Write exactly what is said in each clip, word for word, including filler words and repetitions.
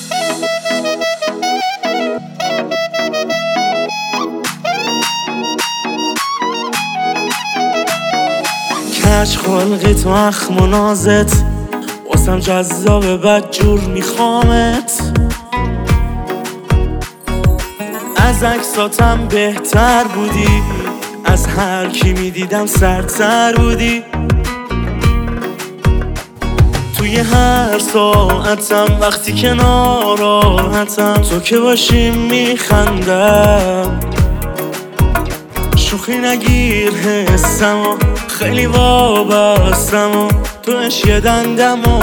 کج خلقی تو اخم و نازت واسم جذاب بد جور میخوامت. از عکساتم بهتر بودی، از هر کی میدیدم سرتر بودی. توی هر ساعتم وقتی که ناراحتم تو که باشی میخندم. شوخی نگیر حسم و خیلی وابستم و توش یه دندم و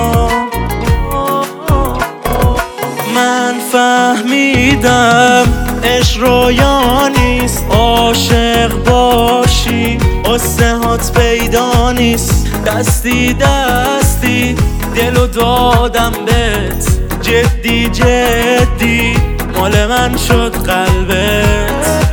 من فهمیدم عشق رویا نیست. عاشق باشی قصه هات پیدا نیست. دستی دستی دلو دادم بهت، جدی جدی مال من شد قلبت.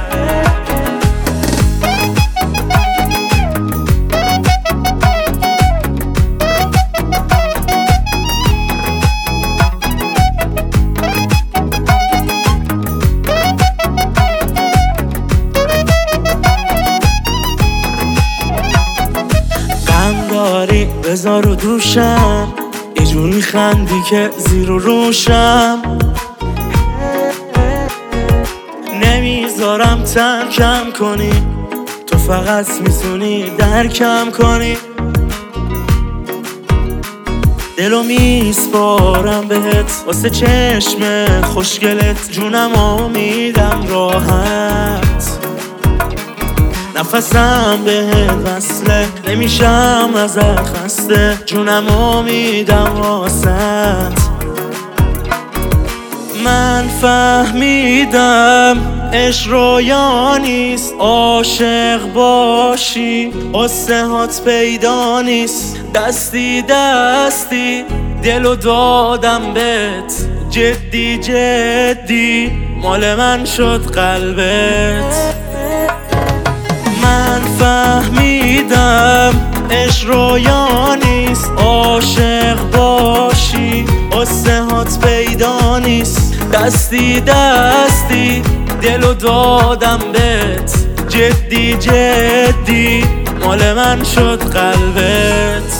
بذار رو دوشم یه جور میخندی که زیر و روشم. نمیذارم ترکم کنی، تو فقط میتونی درکم کنی. دلو میسپارم بهت واسه چشم خوشگلت، جونمو میدم راحت. نفسم بهت وصله نمیشم ازت خسته، جونمو میدم واسط. من فهمیدم عشق رویا نیست. عاشق باشی قصه هات پیدا نیست. دستی دستی دلو دادم بهت، جدی جدی مال من شد قلبت. من فهمیدم عشق رویا نیست. عاشق باشی قصه هات پیدا نیست. دستی دستی دلو دادم بهت، جدی جدی مال من شد قلبت.